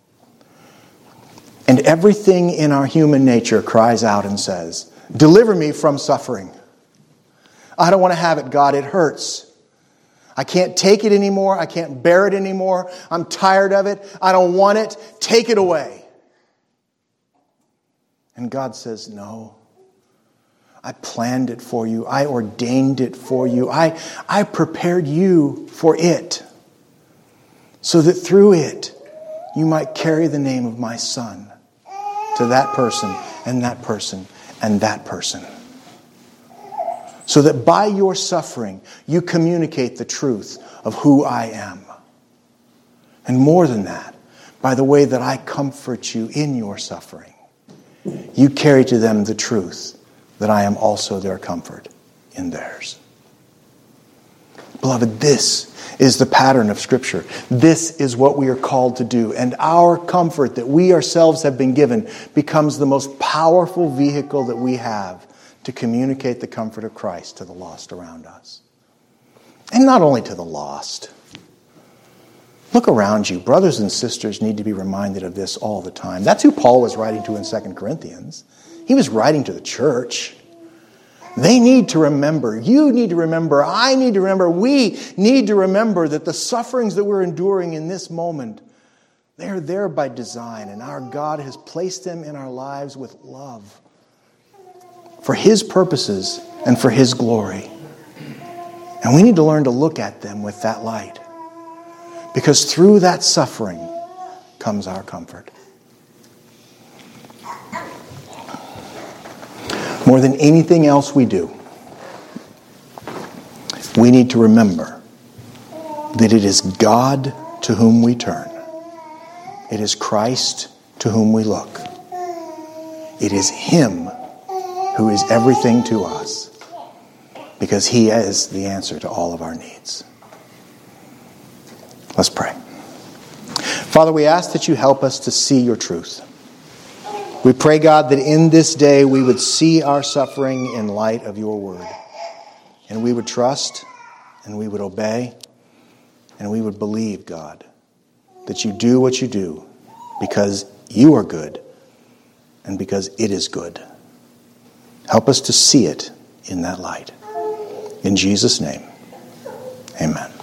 And everything in our human nature cries out and says, deliver me from suffering. I don't want to have it, God. It hurts. I can't take it anymore. I can't bear it anymore. I'm tired of it. I don't want it. Take it away. And God says, no. I planned it for you. I ordained it for you. I, I prepared you for it, so that through it, you might carry the name of my Son to that person and that person and that person. So that by your suffering, you communicate the truth of who I am. And more than that, by the way that I comfort you in your suffering, you carry to them the truth that I am also their comfort in theirs. Beloved, this is the pattern of Scripture. This is what we are called to do. And our comfort that we ourselves have been given becomes the most powerful vehicle that we have to communicate the comfort of Christ to the lost around us. And not only to the lost. Look around you. Brothers and sisters need to be reminded of this all the time. That's who Paul was writing to in Second Corinthians. He was writing to the church. They need to remember. You need to remember. I need to remember. We need to remember that the sufferings that we're enduring in this moment, they're there by design, and our God has placed them in our lives with love for His purposes and for His glory. And we need to learn to look at them with that light, because through that suffering comes our comfort. More than anything else we do, we need to remember that it is God to whom we turn. It is Christ to whom we look. It is Him who is everything to us, because He is the answer to all of our needs. Let's pray. Father, we ask that you help us to see your truth. We pray, God, that in this day we would see our suffering in light of your word. And we would trust, and we would obey, and we would believe, God, that you do what you do because you are good and because it is good. Help us to see it in that light. In Jesus' name, amen.